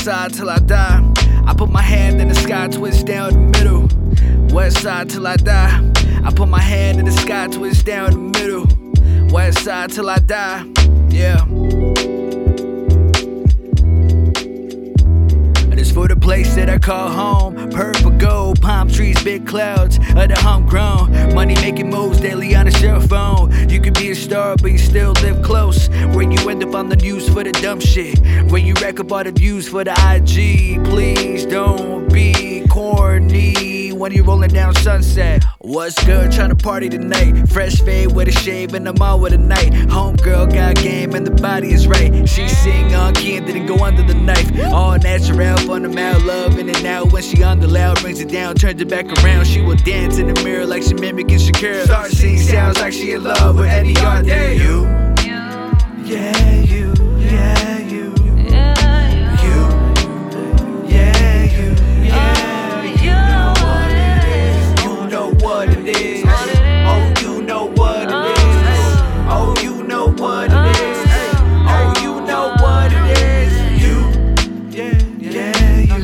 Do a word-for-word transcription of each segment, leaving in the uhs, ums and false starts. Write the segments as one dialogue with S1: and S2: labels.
S1: side till I die. I put my hand in the sky, twist down the middle. West side till I die. I put my hand in the sky, twist down the middle. West side till I die. Yeah. It's for the place that I call home. Purple gold, palm trees, big clouds of the homegrown. Money making moves daily on a cell phone. You could be a star, but you still live close. Where you end up on the news for the dumb shit. Where you rack up all the views for the I G. Please don't be corny when you're rolling down Sunset. What's good? Tryna party tonight. Fresh fade with a shave and I'm all with a night. Homegirl got game and the body is right. She sing on key and didn't go under the knife. All natural, fun the mouth, love in and out. When she on the loud, brings it down, turns it back around. She will dance in the mirror like she mimicking Shakira. Start singing sounds like she in love with Eddie R. Yeah, you. Yeah, you. Yeah, you. What it is. Oh, you know what it is. Oh, you know what it is. Oh, you know what it is. You, yeah, yeah, you,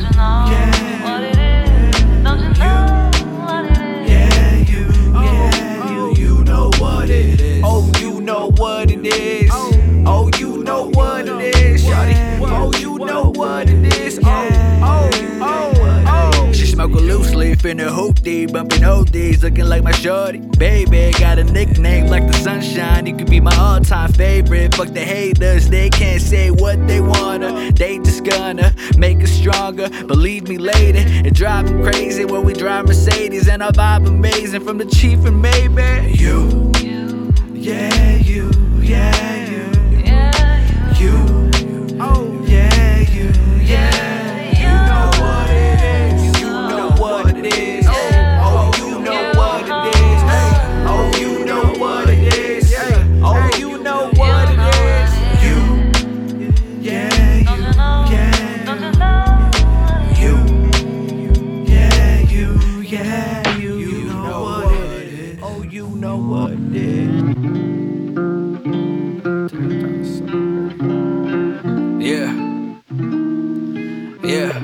S1: yeah, you, yeah, you, you know what it is. Oh, you know what it is. Oh, you know what it is, shawty. Oh, you know what it is. Oh, oh, oh, oh. She smoke a loose leaf in her hoopty, bumping oldies, looking like my shorty. Baby, got a nickname like the sunshine. You could be my all-time favorite. Fuck the haters, they can't say what they wanna. They just gonna make us stronger. Believe me later, it drive them crazy when we drive Mercedes. And I vibe amazing from the Chief and Maybe. You, yeah, you, yeah, you. You, oh, yeah, you, yeah, you know what it is. You know what it is. Oh, you know what it is. Oh, you know what it is. Oh, you know what it is. You, yeah, you, yeah, you, yeah, you, yeah, you, you know what it is. Oh, you know what it is. Yeah, yeah.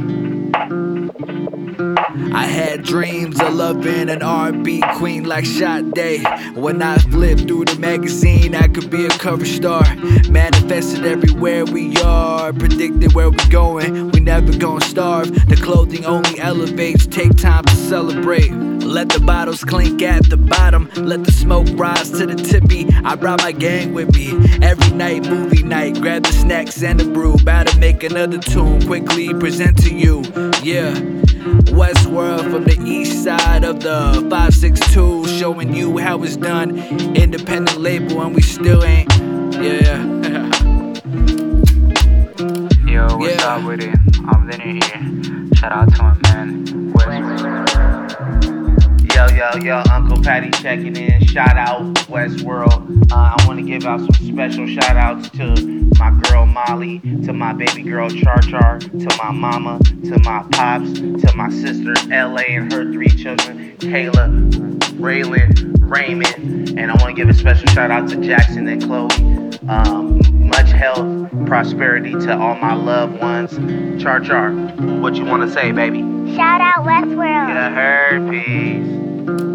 S1: I had dreams of loving an R and B queen like Sade. When I flipped through the magazine, I could be a cover star. Manifested everywhere we are, predicted where we going. We never gonna starve. The clothing only elevates. Take time to celebrate. Let the bottles clink at the bottom. Let the smoke rise to the tippy. I brought my gang with me. Every night, movie night. Grab the snacks and the brew. About to make another tune. Quickly present to you. Yeah. Westworld from the east side of the five six two. Showing you how it's done. Independent label and we still ain't. Yeah.
S2: Yo, what's
S1: Yeah.
S2: up with it? I'm Lenny here. Shout out to my man, Westworld.
S3: Yo, yo, yo, Uncle Patty checking in. Shout out Westworld. Uh, I want to give out some special shout outs to my girl Molly, to my baby girl Char Char, to my mama, to my pops, to my sister L A and her three children, Kayla, Raylan, Raymond, and I want to give a special shout out to Jackson and Chloe. Um, much health, prosperity to all my loved ones. Char Char, what you want to say, baby?
S4: Shout out Westworld.
S3: You heard, peace.